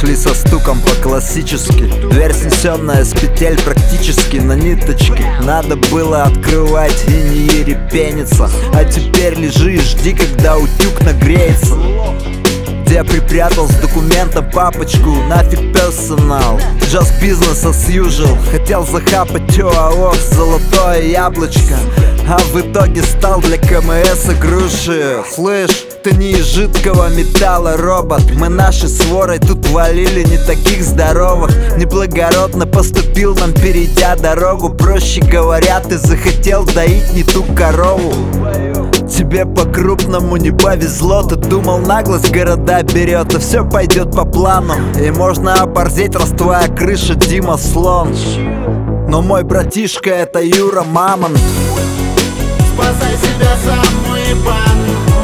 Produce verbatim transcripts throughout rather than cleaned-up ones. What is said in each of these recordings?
шли со стуком по-классически. Дверь, снесенная с петель практически на ниточке. Надо было открывать и не ерепениться. А теперь лежи и жди, когда утюг нагреется. Я припрятал с документом папочку, нафиг персонал. Just business as usual. Хотел захапать ОАО золотое яблочко, а в итоге стал для КМС игруши. Слышь, ты не из жидкого металла, робот. Мы нашей сворой тут валили не таких здоровых. Неблагородно поступил нам, перейдя дорогу. Проще говоря, ты захотел доить не ту корову. Тебе по-крупному не повезло. Ты думал, наглость города берет, и все пойдет по плану. И можно оборзеть, раз твоя крыша Дима Слон. Но мой братишка — это Юра Мамонт. Спасай себя сам, уебан.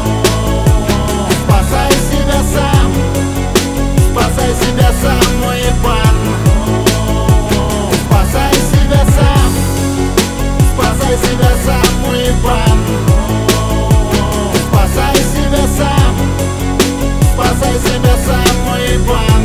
Спасай себя сам. Спасай себя сам, уебан. Спасай себя сам. Спасай себя сам, уебан. Спасай себя сам. Спасай себя сам, уебан.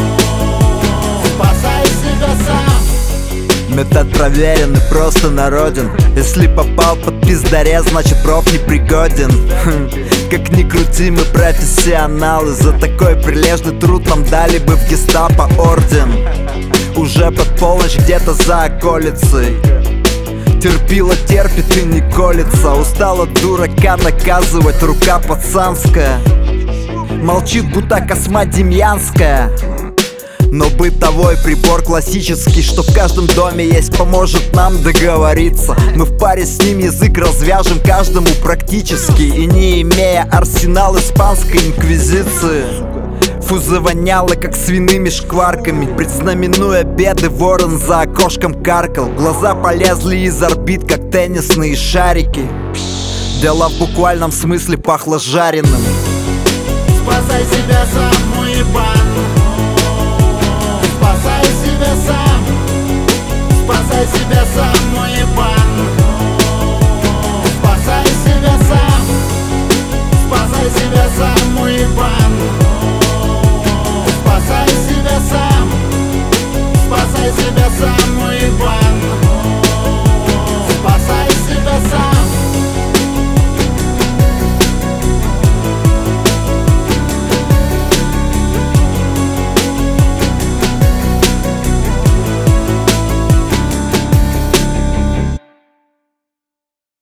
Спасай себя сам. Метод проверен и просто народен. Если попал под пиздаря, значит проф непригоден. Как ни крути, мы профессионалы. За такой прилежный труд нам дали бы в гестапо орден. Уже под полночь где-то за околицей. Терпила, терпит и не колется. Устала дурака доказывать, рука пацанская. Молчит, будто Косма Демьянская. Но бытовой прибор классический, что в каждом доме есть, поможет нам договориться. Мы в паре с ним язык развяжем каждому практически. И не имея арсенал испанской инквизиции. Фу, завоняло, как свиными шкварками. Предзнаменуя беды, ворон за окошком каркал. Глаза полезли из орбит, как теннисные шарики. Дело в буквальном смысле пахло жареным. Спасай себя сам, уебан.